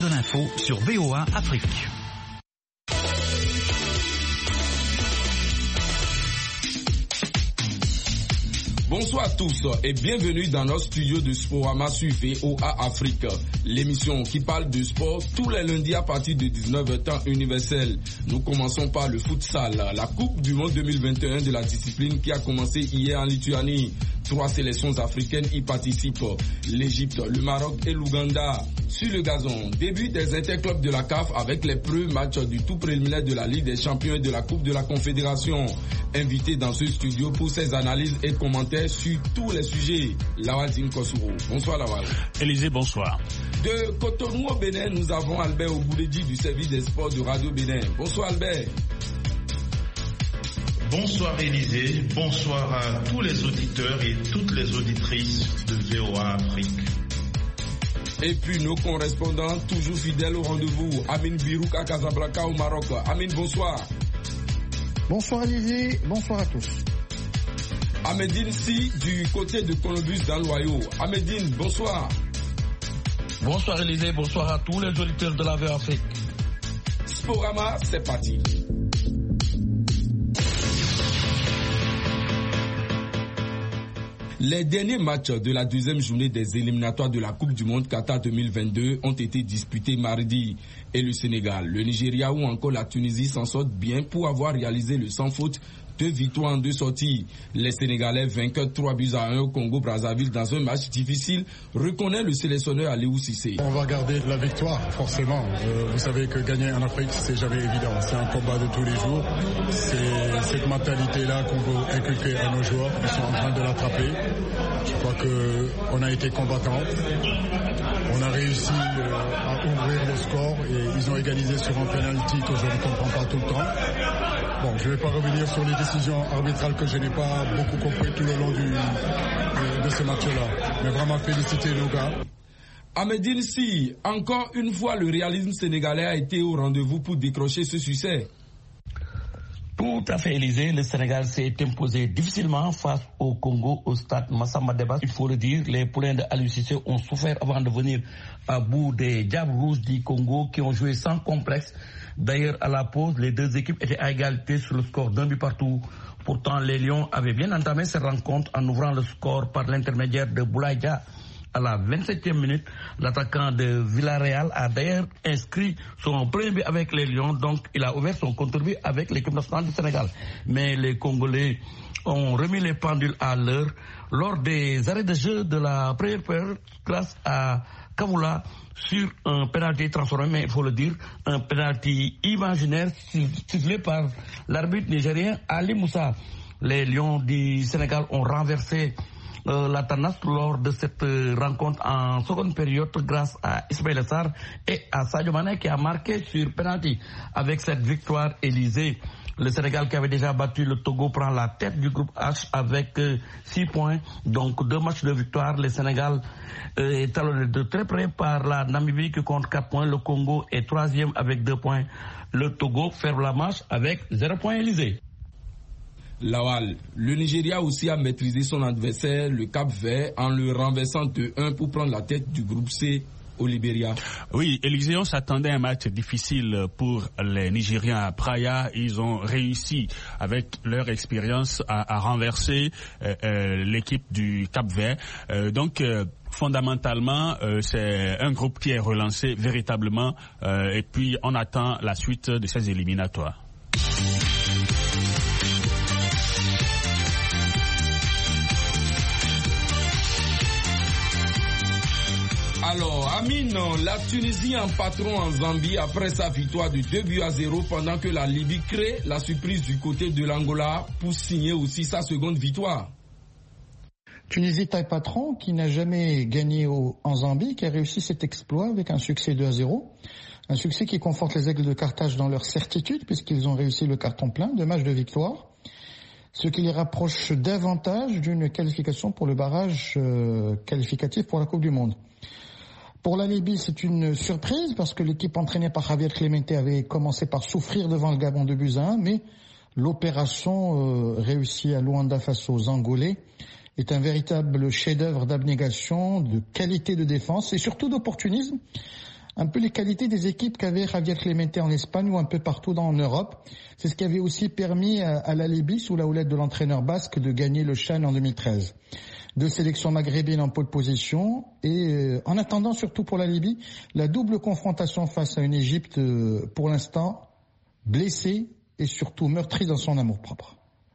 De l'info sur VOA Afrique. Bonsoir à tous et bienvenue dans notre studio de Sporama sur VOA Afrique, l'émission qui parle de sport tous les lundis à partir de 19h temps universel. Nous commençons par le futsal, la Coupe du Monde 2021 de la discipline qui a commencé hier en Lituanie. 3 sélections africaines y participent, l'Égypte, le Maroc et l'Ouganda. Sur le gazon, début des interclubs de la CAF avec les premiers matchs du tout préliminaire de la Ligue des Champions et de la Coupe de la Confédération. Invité dans ce studio pour ses analyses et commentaires sur tous les sujets, Lawal Zinkosuro. Bonsoir Lawal. Élisée, bonsoir. De Cotonou au Bénin, nous avons Albert Obouledi du service des sports de Radio Bénin. Bonsoir Albert. Bonsoir Élisée, bonsoir à tous les auditeurs et toutes les auditrices de VOA Afrique. Et puis nos correspondants, toujours fidèles au rendez-vous, Amine Birouk à Casablanca au Maroc. Amine, bonsoir. Bonsoir Élisée, bonsoir à tous. Ahmedine Si du côté de Columbus dans l'Ohio. Ahmedine, bonsoir. Bonsoir Élisée, bonsoir à tous les auditeurs de la VOA Afrique. Sporama, c'est parti. Les derniers matchs de la deuxième journée des éliminatoires de la Coupe du Monde Qatar 2022 ont été disputés mardi. Et le Sénégal, le Nigeria ou encore la Tunisie s'en sortent bien pour avoir réalisé le sans faute 2 victoires en 2 sorties. Les Sénégalais vainqueurs 3-1 au Congo-Brazzaville dans un match difficile, reconnaît le sélectionneur Aliou Cissé. On va garder la victoire, forcément. Vous savez que gagner en Afrique, c'est jamais évident. C'est un combat de tous les jours. C'est cette mentalité-là qu'on veut inculquer à nos joueurs. Ils sont en train de l'attraper. Je crois qu'on a été combattants. On a réussi à ouvrir le score et ils ont égalisé sur un penalty que je ne comprends pas tout le temps. Bon, je ne vais pas revenir sur les décisions arbitrales que je n'ai pas beaucoup compris tout le long de ce match-là. Mais vraiment féliciter nos gars. Ahmedine Si, encore une fois, le réalisme sénégalais a été au rendez-vous pour décrocher ce succès. Tout à fait, Élisée. Le Sénégal s'est imposé difficilement face au Congo au stade Massamba Deba. Il faut le dire, les poulains de Aliou Cissé ont souffert avant de venir à bout des Diables Rouges du Congo qui ont joué sans complexe. D'ailleurs, à la pause, les deux équipes étaient à égalité sur le score d'un but partout. Pourtant, les Lions avaient bien entamé cette rencontre en ouvrant le score par l'intermédiaire de Boulaye Dia. À la 27e minute, l'attaquant de Villarreal a d'ailleurs inscrit son premier but avec les Lions, donc il a ouvert son contre-but avec l'équipe nationale du Sénégal. Mais les Congolais ont remis les pendules à l'heure lors des arrêts de jeu de la première période grâce à Kavoula sur un penalty transformé, mais il faut le dire, un penalty imaginaire sifflé par l'arbitre nigérien Ali Moussa. Les Lions du Sénégal ont renversé la tendance lors de cette rencontre en seconde période grâce à Ismaïla Sarr et à Sadio Mané qui a marqué sur penalty. Avec cette victoire, Élisée, le Sénégal qui avait déjà battu le Togo prend la tête du groupe H avec 6 points. Donc 2 matchs de victoire. Le Sénégal est talonné de très près par la Namibie qui compte 4 points. Le Congo est 3e avec 2 points. Le Togo ferme la marche avec 0 points, Élisée. Lawal, le Nigeria aussi a maîtrisé son adversaire, le Cap-Vert, en le renversant 2-1 pour prendre la tête du groupe C au Libéria. Oui, Élisée, on s'attendait à un match difficile pour les Nigériens à Praia. Ils ont réussi, avec leur expérience, à renverser l'équipe du Cap-Vert. Fondamentalement, c'est un groupe qui est relancé véritablement et puis on attend la suite de ces éliminatoires. Alors, Amine, la Tunisie en patron en Zambie après sa victoire de 2-0 pendant que la Libye crée la surprise du côté de l'Angola pour signer aussi sa seconde victoire. Tunisie taille patron qui n'a jamais gagné en Zambie, qui a réussi cet exploit avec un succès 2-0. Un succès qui conforte les Aigles de Carthage dans leur certitude puisqu'ils ont réussi le carton plein, 2 matchs de victoire. Ce qui les rapproche davantage d'une qualification pour le barrage qualificatif pour la Coupe du Monde. Pour la Libye, c'est une surprise parce que l'équipe entraînée par Javier Clemente avait commencé par souffrir devant le Gabon de Buzyn, mais l'opération réussie à Luanda face aux Angolais est un véritable chef-d'œuvre d'abnégation, de qualité de défense et surtout d'opportunisme. un peu les qualités des équipes qu'avait Javier Clemente en Espagne ou un peu partout en Europe. C'est ce qui avait aussi permis à la Libye, sous la houlette de l'entraîneur basque, de gagner le CHAN en 2013. 2 sélections maghrébines en pole position et en attendant, surtout pour la Libye, la double confrontation face à une Égypte pour l'instant blessée et surtout meurtrie dans son amour-propre.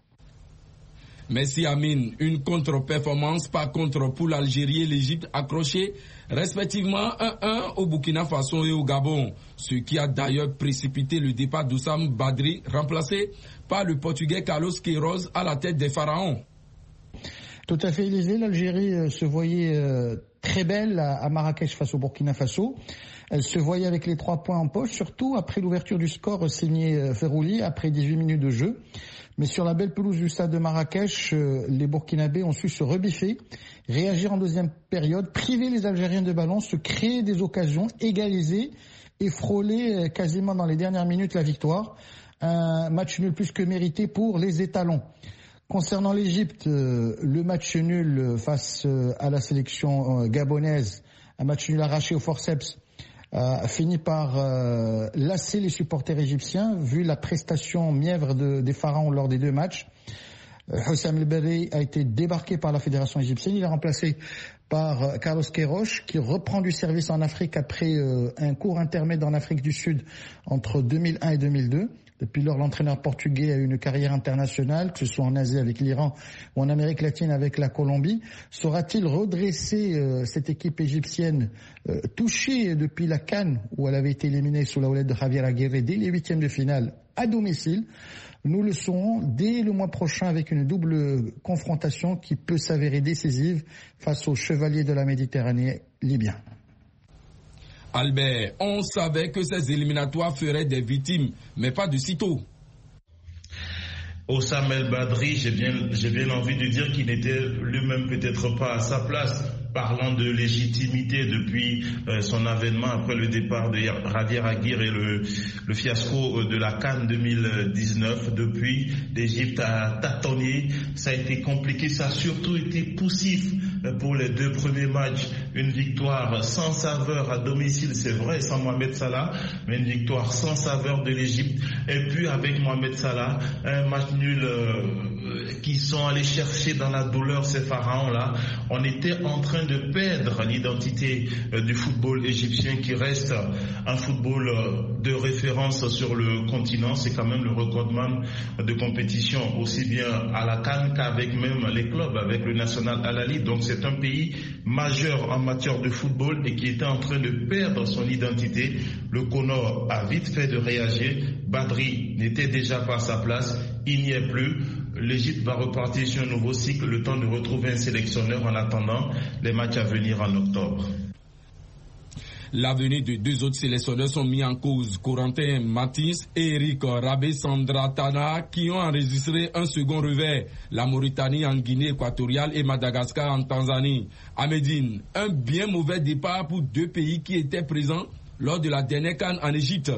Merci Amine. Une contre-performance par contre pour l'Algérie et l'Égypte accrochées respectivement 1-1 au Burkina Faso et au Gabon, ce qui a d'ailleurs précipité le départ d'Oussam Badri, remplacé par le Portugais Carlos Queiroz à la tête des Pharaons. Tout à fait, Élysée. L'Algérie se voyait très belle à Marrakech face au Burkina Faso. Elle se voyait avec les 3 points en poche, surtout après l'ouverture du score signé Ferrouli après 18 minutes de jeu. Mais sur la belle pelouse du stade de Marrakech, les Burkinabés ont su se rebiffer, réagir en deuxième période, priver les Algériens de ballon, se créer des occasions, égaliser et frôler quasiment dans les dernières minutes la victoire. Un match nul plus que mérité pour les étalons. Concernant l'Égypte, le match nul face à la sélection gabonaise, un match nul arraché au forceps, a fini par lasser les supporters égyptiens, vu la prestation mièvre des Pharaons lors des 2 matchs. Hossam El Berri a été débarqué par la fédération égyptienne. Il est remplacé par Carlos Queiroz, qui reprend du service en Afrique après un court intermède en Afrique du Sud entre 2001 et 2002. Depuis lors, l'entraîneur portugais a eu une carrière internationale, que ce soit en Asie avec l'Iran ou en Amérique latine avec la Colombie. Saura-t-il redresser cette équipe égyptienne touchée depuis la CAN, où elle avait été éliminée sous la houlette de Javier Aguirre dès les 8e de finale à domicile? Nous le saurons dès le mois prochain avec une double confrontation qui peut s'avérer décisive face aux chevaliers de la Méditerranée libyens. Albert, on savait que ces éliminatoires feraient des victimes, mais pas de sitôt. Oussam El Badri, j'ai bien envie de dire qu'il n'était lui-même peut-être pas à sa place. Parlant de légitimité depuis son avènement après le départ de Javier Aguirre et le fiasco de la CAN 2019. Depuis, l'Égypte a tâtonné, ça a été compliqué, ça a surtout été poussif pour les 2 premiers matchs. Une victoire sans saveur à domicile, c'est vrai, sans Mohamed Salah, mais une victoire sans saveur de l'Égypte. Et puis avec Mohamed Salah, un match nul qui sont allés chercher dans la douleur ces pharaons-là. On était en train de perdre l'identité du football égyptien qui reste un football de référence sur le continent. C'est quand même le recordman de compétition aussi bien à la CAN qu'avec même les clubs, avec le National Al Ahly. Donc c'est un pays majeur en matière de football et qui était en train de perdre son identité. Le Conor a vite fait de réagir. Badri n'était déjà pas à sa place, il n'y est plus. L'Égypte va repartir sur un nouveau cycle, le temps de retrouver un sélectionneur en attendant les matchs à venir en octobre. L'avenir de 2 autres sélectionneurs sont mis en cause. Corentin Martins et Eric Rabé-Sandratana qui ont enregistré un second revers. La Mauritanie en Guinée équatoriale et Madagascar en Tanzanie. À Médine, un bien mauvais départ pour 2 pays qui étaient présents lors de la dernière CAN en Égypte.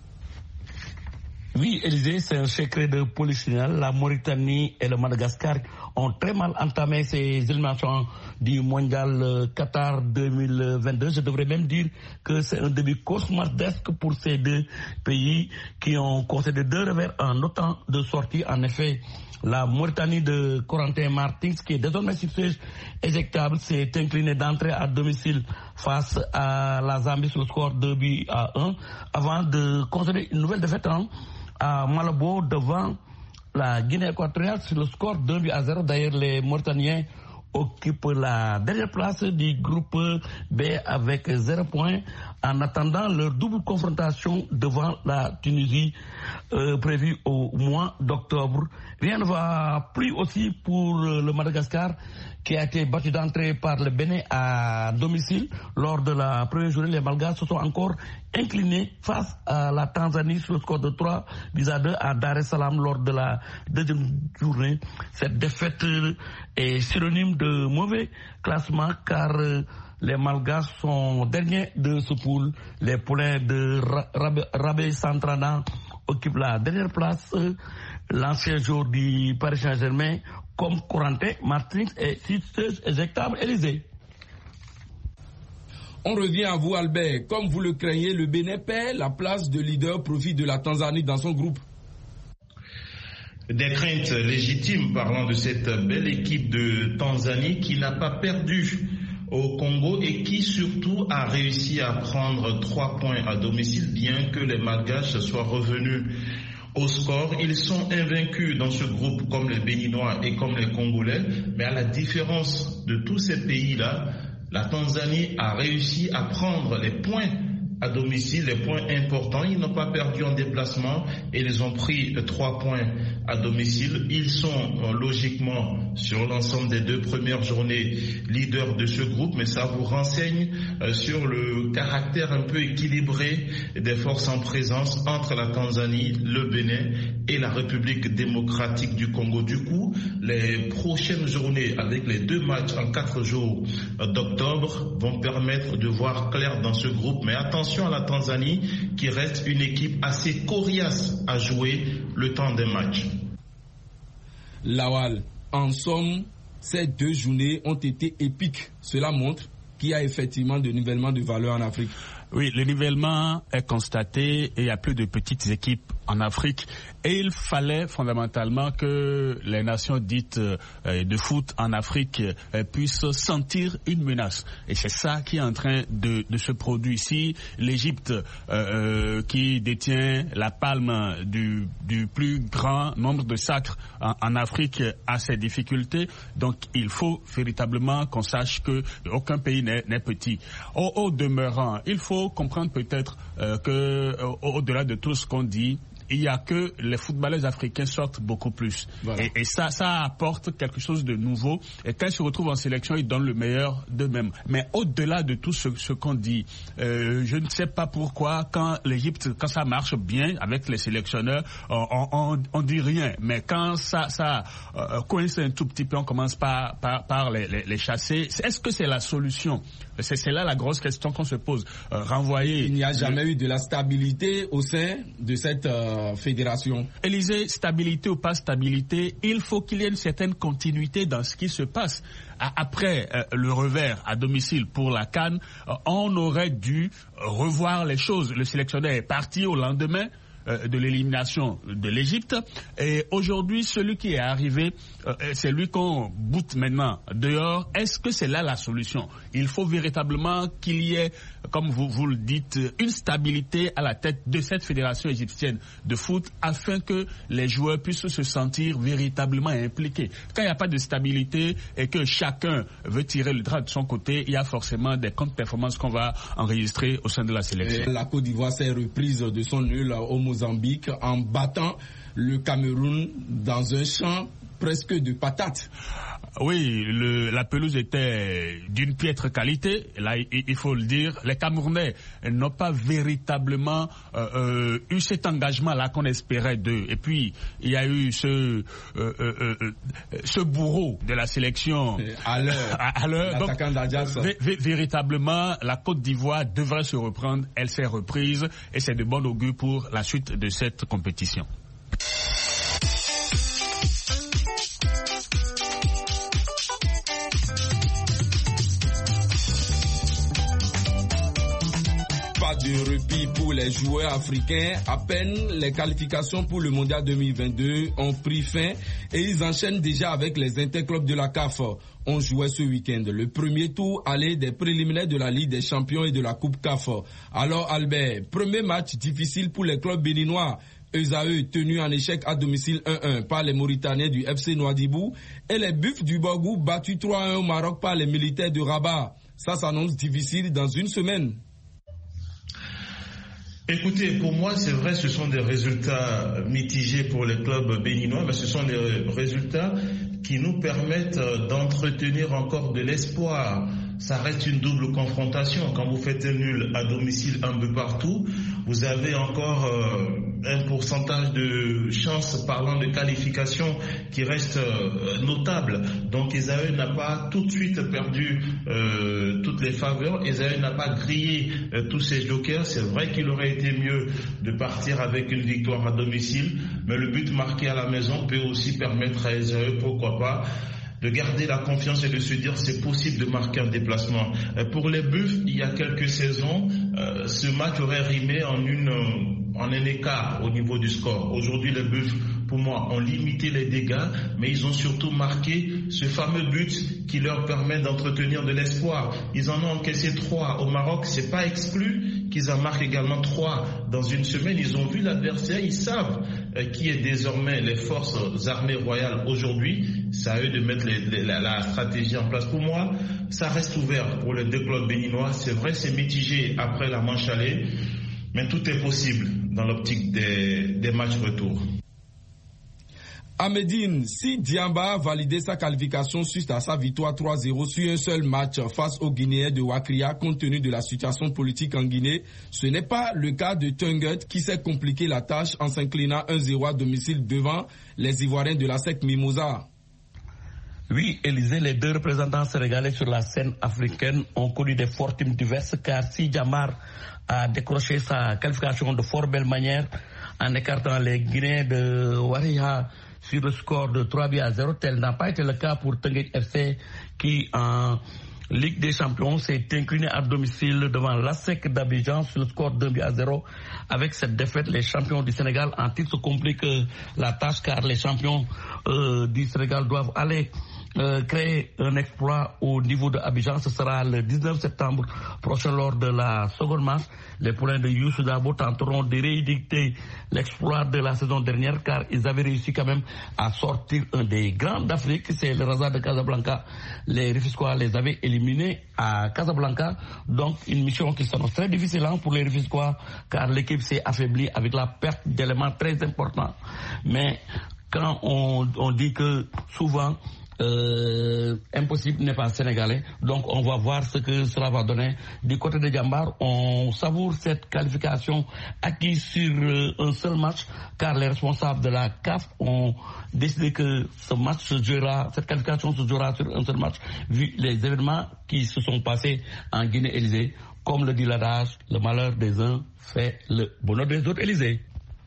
Oui, Élysée, c'est un secret de polichinelle. La Mauritanie et le Madagascar ont très mal entamé ces éliminations du mondial Qatar 2022. Je devrais même dire que c'est un début cauchemardesque pour ces 2 pays qui ont concédé 2 revers en autant de sorties. En effet, la Mauritanie de Corentin Martins, qui est désormais sur siège éjectable, s'est inclinée d'entrée à domicile face à la Zambie sur le score 2-1 avant de concéder une nouvelle défaite à Malabo devant la Guinée équatoriale sur le score 2-0. D'ailleurs, les Mauritaniens occupent la dernière place du groupe B avec 0 points en attendant leur double confrontation devant la Tunisie prévue au mois d'octobre. Rien ne va plus aussi pour le Madagascar qui a été battu d'entrée par le Bénin à domicile. Lors de la première journée, les Malgaches se sont encore inclinés face à la Tanzanie sur le score de 3-2 à Dar es Salaam lors de la deuxième journée. Cette défaite est synonyme de mauvais classement car les Malgaches sont derniers de ce pool. Les poulains de Rabé-Sandratana occupent la dernière place. L'ancien joueur du Paris Saint-Germain, comme Corentin Martins, est éjectable. Élysée. On revient à vous, Albert. Comme vous le craignez, le Bénin perd la place de leader au profit de la Tanzanie dans son groupe. Des craintes légitimes parlant de cette belle équipe de Tanzanie qui n'a pas perdu au Congo et qui surtout a réussi à prendre 3 points à domicile, bien que les Malgaches soient revenus au score. Ils sont invaincus dans ce groupe comme les Béninois et comme les Congolais, mais à la différence de tous ces pays-là, la Tanzanie a réussi à prendre les points à domicile, les points importants. Ils n'ont pas perdu en déplacement et ils ont pris 3 points à domicile. Ils sont logiquement sur l'ensemble des 2 premières journées leaders de ce groupe, mais ça vous renseigne sur le caractère un peu équilibré des forces en présence entre la Tanzanie, le Bénin et la République démocratique du Congo. Du coup, les prochaines journées avec les 2 matchs en 4 jours d'octobre vont permettre de voir clair dans ce groupe, mais attention à la Tanzanie qui reste une équipe assez coriace à jouer le temps des matchs. Lawal, en somme, ces 2 journées ont été épiques. Cela montre qu'il y a effectivement de nivellement de valeur en Afrique. Oui, le nivellement est constaté et il y a plus de petites équipes en Afrique. Et il fallait fondamentalement que les nations dites de foot en Afrique puissent sentir une menace. Et c'est ça qui est en train de se produire ici. L'Égypte qui détient la palme du plus grand nombre de sacres en Afrique a ses difficultés. Donc il faut véritablement qu'on sache que aucun pays n'est petit. Au demeurant, il faut comprendre peut-être que au-delà de tout ce qu'on dit, il y a que les footballeurs africains sortent beaucoup plus. Voilà. Et ça apporte quelque chose de nouveau. Et quand ils se retrouvent en sélection, ils donnent le meilleur d'eux-mêmes. Mais au-delà de tout ce qu'on dit, je ne sais pas pourquoi, quand ça marche bien avec les sélectionneurs, on dit rien. Mais quand ça coince un tout petit peu, on commence par les chasser. Est-ce que c'est la solution? C'est là la grosse question qu'on se pose. Renvoyer. Il n'y a jamais eu de la stabilité au sein de cette fédération. Élysée, stabilité ou pas stabilité, il faut qu'il y ait une certaine continuité dans ce qui se passe. Après le revers à domicile pour la CAN, on aurait dû revoir les choses. Le sélectionneur est parti au lendemain de l'élimination de l'Égypte. Et aujourd'hui, celui qui est arrivé, c'est lui qu'on boute maintenant dehors. Est-ce que c'est là la solution? Il faut véritablement qu'il y ait, comme vous le dites, une stabilité à la tête de cette fédération égyptienne de foot afin que les joueurs puissent se sentir véritablement impliqués. Quand il n'y a pas de stabilité et que chacun veut tirer le drap de son côté, il y a forcément des contre-performances qu'on va enregistrer au sein de la sélection. La Côte d'Ivoire s'est reprise de son nul au Mozambique en battant le Cameroun dans un champ presque de patates. Oui, la pelouse était d'une piètre qualité. Là, il faut le dire. Les Camerounais n'ont pas véritablement eu cet engagement-là qu'on espérait d'eux. Et puis, il y a eu ce bourreau de la sélection à l'heure. L'attaquant d'Ajax. Véritablement, la Côte d'Ivoire devrait se reprendre. Elle s'est reprise et c'est de bon augure pour la suite de cette compétition. De répit pour les joueurs africains. À peine les qualifications pour le Mondial 2022 ont pris fin et ils enchaînent déjà avec les interclubs de la CAF. On jouait ce week-end le premier tour aller des préliminaires de la Ligue des Champions et de la Coupe CAF. Alors Albert, premier match difficile pour les clubs béninois. Esaü tenu en échec à domicile 1-1 par les Mauritaniens du FC Nouadhibou et les Buffs du Borgou battus 3-1 au Maroc par les militaires de Rabat. Ça s'annonce difficile dans une semaine. Écoutez, pour moi, c'est vrai, ce sont des résultats mitigés pour les clubs béninois, mais ce sont des résultats qui nous permettent d'entretenir encore de l'espoir. Ça reste une double confrontation. Quand vous faites un nul à domicile un peu partout, vous avez encore un pourcentage de chance parlant de qualification qui reste notable. Donc Esaü n'a pas tout de suite perdu toutes les faveurs. Esaü n'a pas grillé tous ses jokers. C'est vrai qu'il aurait été mieux de partir avec une victoire à domicile, mais le but marqué à la maison peut aussi permettre à Esaü, pourquoi pas, de garder la confiance et de se dire c'est possible de marquer un déplacement. Pour les Buffs, il y a quelques saisons, ce match aurait rimé en un écart au niveau du score. Aujourd'hui, les Buffs, pour moi, ont limité les dégâts, mais ils ont surtout marqué ce fameux but qui leur permet d'entretenir de l'espoir. Ils en ont encaissé 3 au Maroc. C'est pas exclu qu'ils en marquent également 3 dans une semaine. Ils ont vu l'adversaire, ils savent qui est désormais les forces armées royales aujourd'hui. C'est à eux de mettre la stratégie en place. Pour moi, ça reste ouvert pour les 2 clubs béninois. C'est vrai, c'est mitigé après la manche aller, mais tout est possible dans l'optique des matchs retour. À Médine, si Diamba a validé sa qualification suite à sa victoire 3-0 sur un seul match face aux Guinéens de Wakria compte tenu de la situation politique en Guinée, ce n'est pas le cas de Tungut qui s'est compliqué la tâche en s'inclinant 1-0 à domicile devant les Ivoiriens de la SEC Mimosa. Oui, Élisée, les 2 représentants sénégalais sur la scène africaine ont connu des fortunes diverses car si Diambar a décroché sa qualification de fort belle manière en écartant les Guinéens de Wariha sur le score de 3-0, tel n'a pas été le cas pour Teungueth FC qui en Ligue des Champions s'est incliné à domicile devant l'ASEC d'Abidjan sur le score de 2-0. Avec cette défaite, les champions du Sénégal en titre se compliquent la tâche car les champions du Sénégal doivent aller créer un exploit au niveau de Abidjan. Ce sera le 19 septembre prochain lors de la seconde manche. Les poulains de Youssou Dabo tenteront de rééditer l'exploit de la saison dernière car ils avaient réussi quand même à sortir un des grands d'Afrique, c'est le Raza de Casablanca. Les Rufisquois les avaient éliminés à Casablanca, donc une mission qui s'annonce très difficile pour les Rufisquois car l'équipe s'est affaiblie avec la perte d'éléments très importants. Mais quand on dit que souvent impossible n'est pas sénégalais, donc on va voir ce que cela va donner. Du côté de Diambar, on savoure cette qualification acquise sur un seul match car les responsables de la CAF ont décidé que ce match se jouera, cette qualification se jouera sur un seul match vu les événements qui se sont passés en Guinée-Élysée. Comme le dit l'adage, le malheur des uns fait le bonheur des autres. Élysée.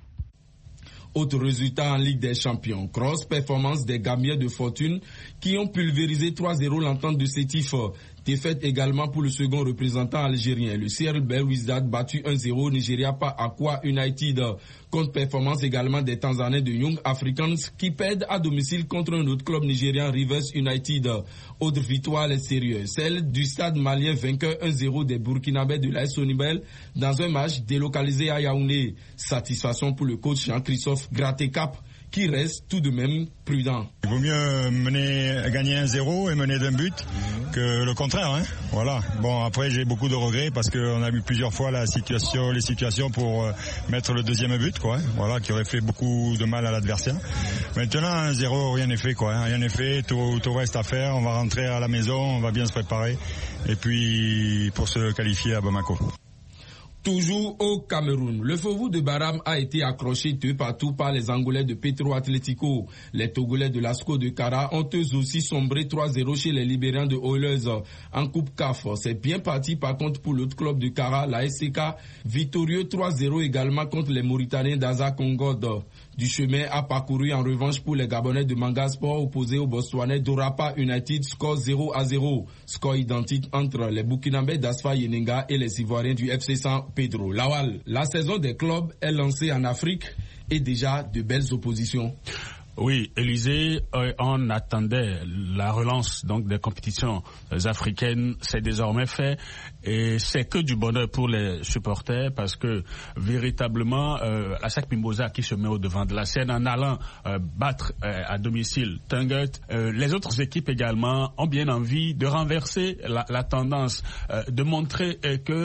Autre résultat en Ligue des Champions, grosse performance des Gambiens de Fortune qui ont pulvérisé 3-0 l'entente de Sétif. Défaite également pour le second représentant algérien, le CR Belouizdad battu 1-0 Nigeria par Aqua United. Contre-performance également des Tanzaniens de Young Africans qui perdent à domicile contre un autre club nigérien, Rivers United. Autre victoire à l'extérieur, celle du stade malien vainqueur 1-0 des Burkinabés de l'AS Sonibel dans un match délocalisé à Yaoundé. Satisfaction pour le coach Jean-Christophe Gratte-Cap qui reste tout de même prudent. Il vaut mieux gagner 1-0 et mener d'un but que le contraire, hein. Voilà. Bon, après j'ai beaucoup de regrets parce qu'on a eu plusieurs fois les situations pour mettre le deuxième but, quoi. Voilà, qui aurait fait beaucoup de mal à l'adversaire. Maintenant 1-0, rien n'est fait, quoi. Rien n'est fait, tout reste à faire. On va rentrer à la maison, on va bien se préparer et puis pour se qualifier à Bamako. Toujours au Cameroun, le Fofo de Baram a été accroché de partout par les Angolais de Petro Atlético. Les Togolais de l'Asco de Kara ont eux aussi sombré 3-0 chez les Libériens de Oilers en Coupe CAF. C'est bien parti par contre pour l'autre club de Kara, la SCK, victorieux 3-0 également contre les Mauritaniens d'Aza Kongod. Du chemin a parcouru en revanche pour les Gabonais de Manga Sport opposés aux Botswanais d'Orapa United, score 0-0. Score identique entre les Burkinabés d'Asfa Yenenga et les Ivoiriens du FC San Pedro. Lawal, la saison des clubs est lancée en Afrique et déjà de belles oppositions. Oui, Élysée, on attendait la relance donc des compétitions africaines, c'est désormais fait et c'est que du bonheur pour les supporters parce que véritablement la SEC Mimosa qui se met au devant de la scène en allant battre à domicile Teungueth, les autres équipes également ont bien envie de renverser la tendance, de montrer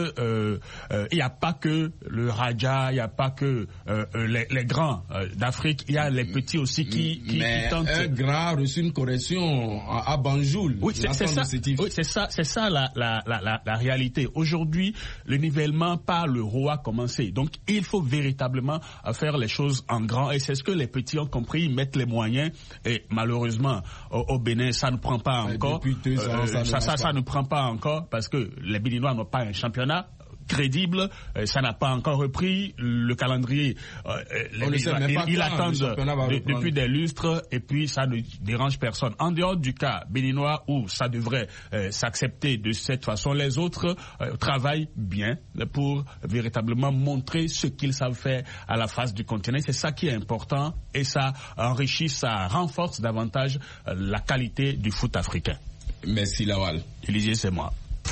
que il n'y a pas que le Raja, il n'y a pas que les grands d'Afrique, il y a les petits aussi qui tente. Un grand a reçu une correction à Banjul. Oui, c'est ça la réalité. Aujourd'hui, le nivellement par le roi a commencé. Donc, il faut véritablement faire les choses en grand. Et c'est ce que les petits ont compris. Ils mettent les moyens. Et malheureusement, au Bénin, ça ne prend pas encore. Depuis 2 ans, ça ne prend pas encore parce que les Béninois n'ont pas un championnat crédible. Ça n'a pas encore repris. Le calendrier, il attend depuis des lustres et puis ça ne dérange personne. En dehors du cas béninois où ça devrait s'accepter de cette façon, les autres travaillent bien pour véritablement montrer ce qu'ils savent faire à la face du continent. C'est ça qui est important et ça enrichit, ça renforce davantage la qualité du foot africain. Merci Lawal. Olivier, c'est moi.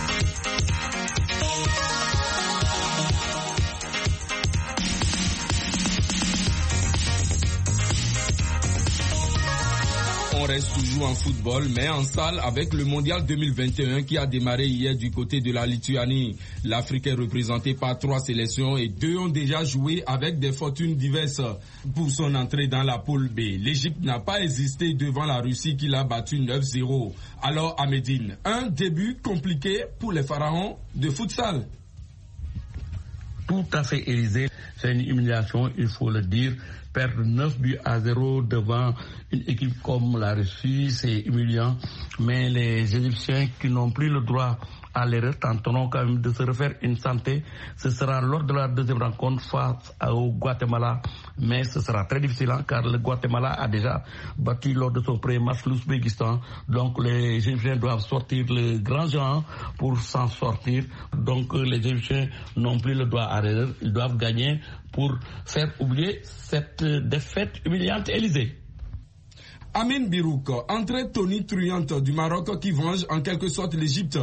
On reste toujours en football, mais en salle avec le Mondial 2021 qui a démarré hier du côté de la Lituanie. L'Afrique est représentée par 3 sélections et 2 ont déjà joué avec des fortunes diverses pour son entrée dans la poule B. L'Égypte n'a pas hésité devant la Russie qui l'a battu 9-0. Alors à Médine, un début compliqué pour les pharaons de futsal. Tout à fait, Élysée. C'est une humiliation, il faut le dire. Perdre 9-0 devant une équipe comme la Russie, c'est humiliant. Mais les Égyptiens qui n'ont plus le droit à l'erreur tenteront quand même de se refaire une santé. Ce sera lors de la deuxième rencontre face au Guatemala. Mais ce sera très difficile car le Guatemala a déjà battu lors de son premier match l'Ouzbékistan. Donc les Égyptiens doivent sortir le grand géant pour s'en sortir. Donc les Égyptiens n'ont plus le droit à l'erreur. Ils doivent gagner pour faire oublier cette défaite humiliante, Élysée. Amin Birouk, entrée tonitruante du Maroc qui venge en quelque sorte l'Égypte.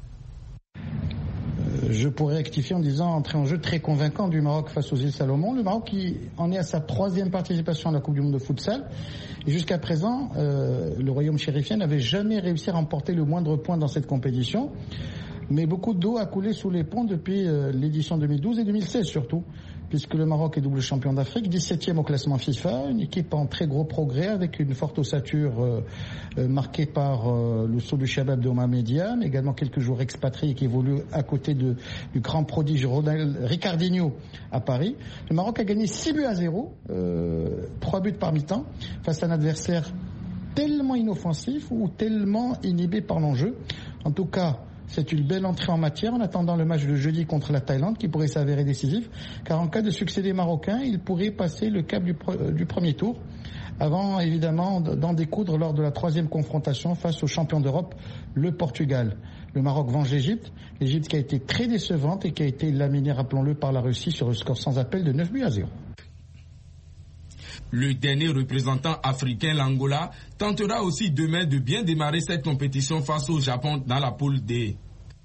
Je pourrais rectifier en disant entrée en jeu très convaincant du Maroc face aux îles Salomon. Le Maroc qui en est à sa 3e participation à la Coupe du Monde de futsal. Et jusqu'à présent, le Royaume chérifien n'avait jamais réussi à remporter le moindre point dans cette compétition. Mais beaucoup d'eau a coulé sous les ponts depuis l'édition 2012 et 2016 surtout, puisque le Maroc est double champion d'Afrique, 17e au classement FIFA, une équipe en très gros progrès avec une forte ossature marquée par le saut du Shabab de Omar Media, mais également quelques joueurs expatriés qui évoluent à côté du grand prodige Ricardinho à Paris. Le Maroc a gagné 6-0, 3 buts par mi-temps, face à un adversaire tellement inoffensif ou tellement inhibé par l'enjeu. En tout cas, c'est une belle entrée en matière en attendant le match de jeudi contre la Thaïlande qui pourrait s'avérer décisif, car en cas de succès des Marocains, ils pourraient passer le cap du premier tour, avant évidemment d'en découdre lors de la 3e confrontation face au champion d'Europe, le Portugal. Le Maroc venge l'Égypte qui a été très décevante et qui a été laminée, rappelons-le, par la Russie sur le score sans appel de 9-0. Le dernier représentant africain, l'Angola, tentera aussi demain de bien démarrer cette compétition face au Japon dans la poule D.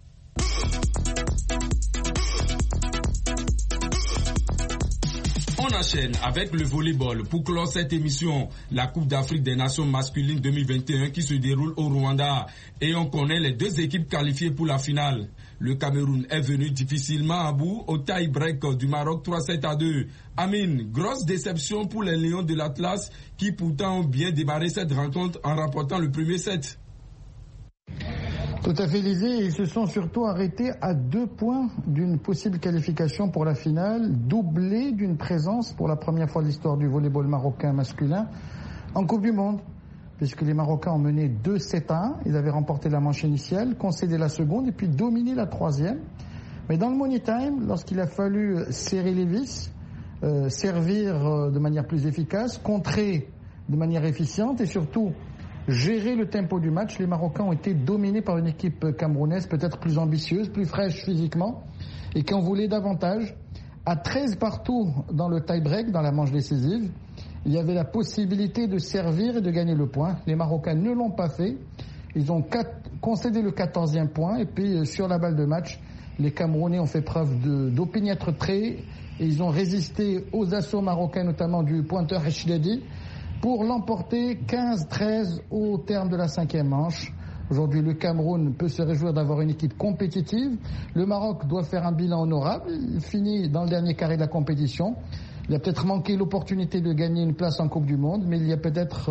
On enchaîne avec le volleyball pour clore cette émission, la Coupe d'Afrique des Nations masculines 2021 qui se déroule au Rwanda. Et on connaît les 2 équipes qualifiées pour la finale. Le Cameroun est venu difficilement à bout au tie-break du Maroc 3-7-2. Amine, grosse déception pour les Lions de l'Atlas qui pourtant ont bien démarré cette rencontre en remportant le premier set. Tout à fait, Élysée. Ils se sont surtout arrêtés à 2 points d'une possible qualification pour la finale, doublée d'une présence pour la première fois de l'histoire du volleyball marocain masculin en Coupe du Monde, puisque les Marocains ont mené 2-7-1. Ils avaient remporté la manche initiale, concédé la seconde et puis dominé la 3e. Mais dans le money time, lorsqu'il a fallu serrer les vis, servir de manière plus efficace, contrer de manière efficiente et surtout gérer le tempo du match, les Marocains ont été dominés par une équipe camerounaise peut-être plus ambitieuse, plus fraîche physiquement et qui en voulait davantage. À 13 partout dans le tie-break, dans la manche décisive, il y avait la possibilité de servir et de gagner le point. Les Marocains ne l'ont pas fait. Ils ont concédé le 14e point et puis sur la balle de match, les Camerounais ont fait preuve d'opiniâtreté et ils ont résisté aux assauts marocains, notamment du pointeur Hechdedi, pour l'emporter 15-13 au terme de la 5e manche. Aujourd'hui, le Cameroun peut se réjouir d'avoir une équipe compétitive. Le Maroc doit faire un bilan honorable. Il finit dans le dernier carré de la compétition. Il a peut-être manqué l'opportunité de gagner une place en Coupe du Monde, mais il y a peut-être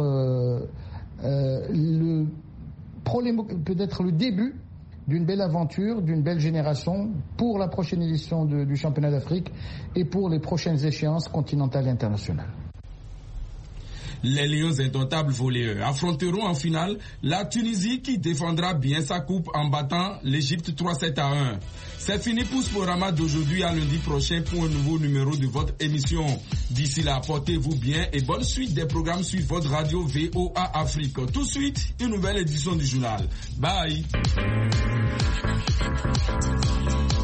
le début d'une belle aventure, d'une belle génération pour la prochaine édition du championnat d'Afrique et pour les prochaines échéances continentales et internationales. Les Lions indomptables volleyeurs affronteront en finale la Tunisie qui défendra bien sa coupe en battant l'Égypte 3-7-1. C'est fini pour Sporama d'aujourd'hui, à lundi prochain pour un nouveau numéro de votre émission. D'ici là, portez-vous bien et bonne suite des programmes sur votre radio VOA Afrique. Tout de suite, une nouvelle édition du journal. Bye.